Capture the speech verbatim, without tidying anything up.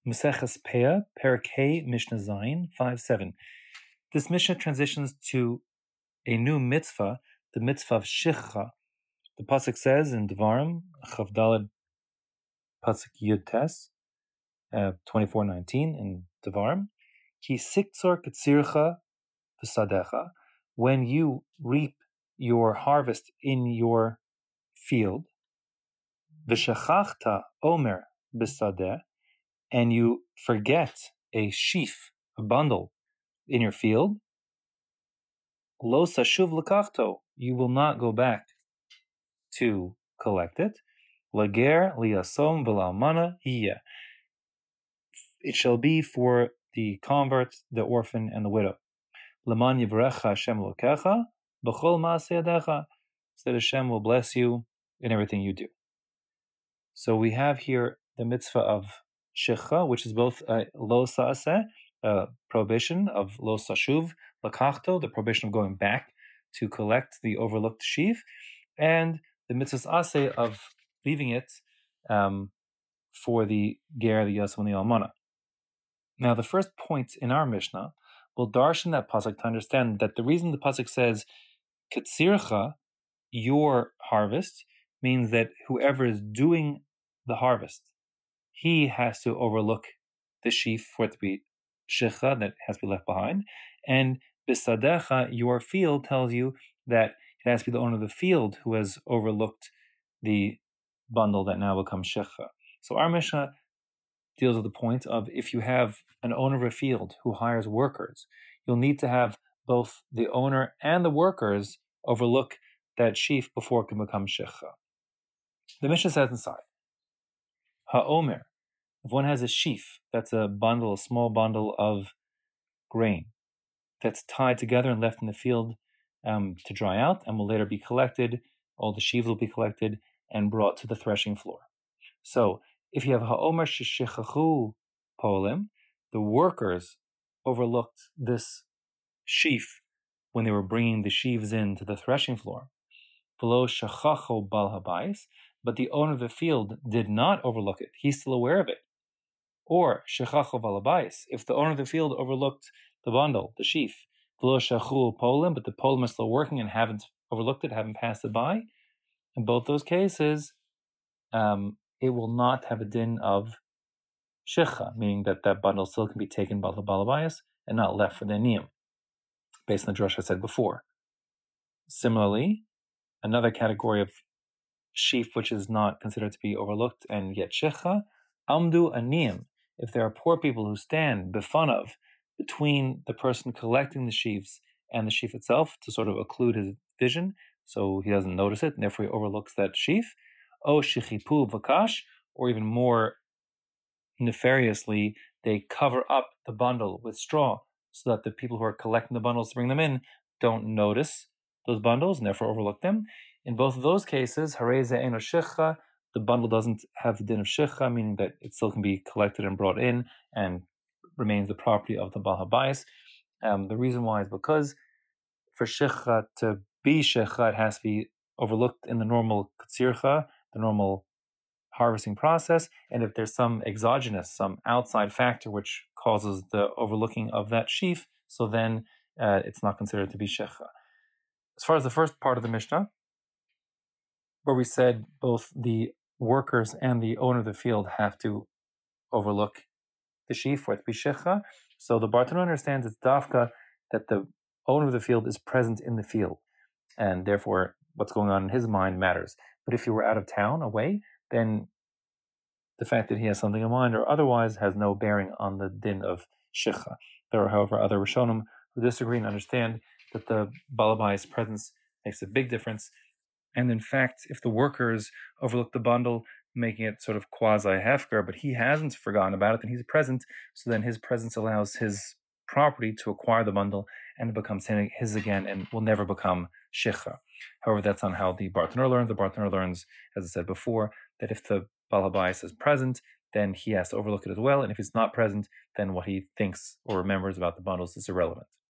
Maseches Peah, Perek Hey, Mishnah Zayin, five seven. This Mishnah transitions to a new mitzvah, the mitzvah of Shichcha. The pasuk says in Devarim, Chav Daled pasuk Yud Tes, uh, twenty-four nineteen in Devarim, Ki siktzor ketzircha v'sadecha, when you reap your harvest in your field, v'shachachta omer b'sadeh, and you forget a sheaf, a bundle in your field, lo sashuv lekachto, you will not go back to collect it. Lager liasom v'lalmana hiya, it shall be for the convert, the orphan, and the widow. Leman yivrecha Hashem lokecha b'chol ma'aseh yadecha, so that Hashem will bless you in everything you do. So we have here the mitzvah of Shichcha, which is both a lo sa'aseh, a prohibition of lo sashuv lakachto, the prohibition of going back to collect the overlooked sheaf, and the mitzvah aseh of leaving it um, for the ger, the yasam, and the almana. Now, the first point in our Mishnah will darshan that pasuk to understand that the reason the pasuk says ketzircha, your harvest, means that whoever is doing the harvest, he has to overlook the sheaf for it to be shichcha, that has to be left behind. And bisadecha, your field, tells you that it has to be the owner of the field who has overlooked the bundle that now becomes shichcha. So our Mishnah deals with the point of, if you have an owner of a field who hires workers, you'll need to have both the owner and the workers overlook that sheaf before it can become shichcha. The Mishnah says inside, ha'omer, if one has a sheaf, that's a bundle, a small bundle of grain, that's tied together and left in the field um, to dry out, and will later be collected, all the sheaves will be collected and brought to the threshing floor. So, if you have ha'omer sheshichachu polim, the workers overlooked this sheaf when they were bringing the sheaves in to the threshing floor. V'lo shachacho bal habayis, but the owner of the field did not overlook it. He's still aware of it. Or shechacho bal habayis, if the owner of the field overlooked the bundle, the sheaf, v'lo shachu polim, but the polim is still working and haven't overlooked it, haven't passed it by. In both those cases, um, it will not have a din of shichcha, meaning that that bundle still can be taken by the balabayas and not left for the niyam, based on the drush I said before. Similarly, another category of sheaf which is not considered to be overlooked and yet shichcha, amdu aniyam, if there are poor people who stand bifanav, between the person collecting the sheaves and the sheaf itself, to sort of occlude his vision, so he doesn't notice it, and therefore he overlooks that sheaf. O shichipu vakash, or even more nefariously, they cover up the bundle with straw so that the people who are collecting the bundles to bring them in don't notice those bundles and therefore overlook them. In both of ththose cases, hareze eno shichcha, the bundle doesn't have the din of shichcha, meaning that it still can be collected and brought in and remains the property of the bal habayis. Um, the reason why is because for shichcha to be shichcha, it has to be overlooked in the normal ketzircha, the normal harvesting process, and if there's some exogenous, some outside factor which causes the overlooking of that sheaf, so then uh, it's not considered to be shichcha. As far as the first part of the Mishnah, where we said both the workers and the owner of the field have to overlook the sheaf for it to be shichcha, so the Bartanura understands it's dafka that the owner of the field is present in the field, and therefore what's going on in his mind matters. But if you were out of town, away, then the fact that he has something in mind or otherwise has no bearing on the din of shichcha. There are, however, other Rishonim who disagree and understand that the balabay's presence makes a big difference. And in fact, if the workers overlook the bundle, making it sort of quasi-hefker, but he hasn't forgotten about it, then he's present, so then his presence allows his property to acquire the bundle, and it becomes his again and will never become shichcha. However, that's not how the Bartanura learns. The Bartanura learns, as I said before, that if the bal habayis is present, then he has to overlook it as well, and if he's not present, then what he thinks or remembers about the bundles is irrelevant.